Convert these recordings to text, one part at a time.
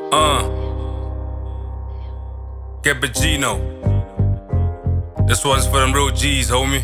Cappuccino. This one's for them real G's, homie.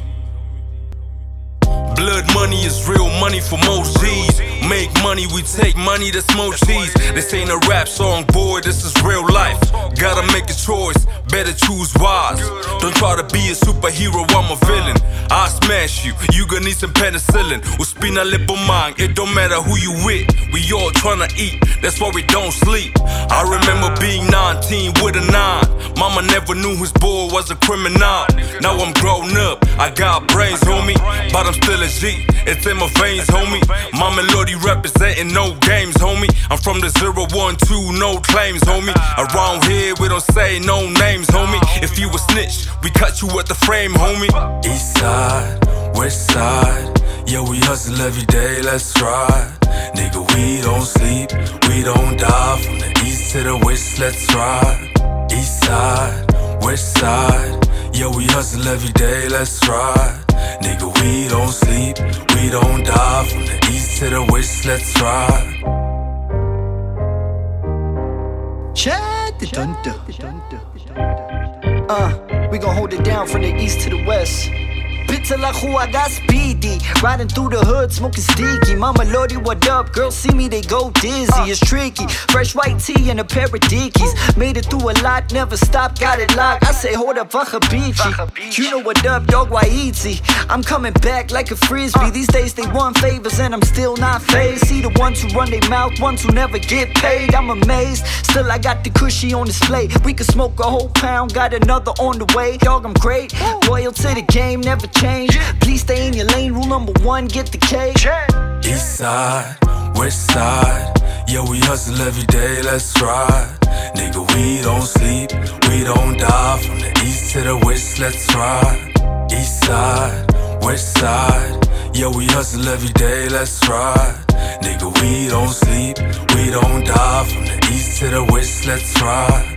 Blood money is real money for most G's. Make money, we take money, that's more cheese. This ain't a rap song, boy, this is real life. Gotta make a choice, better choose wise. Don't try to be a superhero, I'm a villain. I smash you, you gon' need some penicillin. Uspina lipomang, it don't matter who you with. We all tryna eat, that's why we don't sleep. I remember being 19 with a 9. Mama never knew his boy was a criminal. Now I'm grown up, I got brains, homie, but I'm still a G, it's in my veins, homie. Mama Lodi representing no games, homie. I'm from the 012, no claims, homie. Around here we don't say no names, homie. If you a snitch, we cut you at the frame, homie. East side, west side, yeah, we hustle every day, let's ride. Nigga, we don't sleep, we don't die. From the east to the west, let's ride. East side, west side, yeah, we hustle every day, let's ride. Nigga, we don't sleep, we don't die. From the east to the west, let's ride. We gon' hold it down from the east to the west. Pizza la I got speedy. Riding through the hood, smoking sticky. Mama Lodi, what up? Girls see me, they go dizzy. It's tricky. Fresh white tee and a pair of dickies. Made it through a lot, never stopped, got it locked. I say, hold up, Vachabichi. You know what up, dog, Waiti. I'm coming back like a frisbee. These days they want favors and I'm still not phased. See the ones who run their mouth, ones who never get paid. I'm amazed, still I got the cushy on display. We could smoke a whole pound, got another on the way. Dog, I'm great, loyal to the game, never change. Please stay in your lane, rule number 1, get the cake. East side, west side, yeah, we hustle every day, let's ride. Nigga, we don't sleep, we don't die. From the east to the west, let's ride. East side, west side, yeah, we hustle every day, let's ride. Nigga, we don't sleep, we don't die. From the east to the west, let's ride.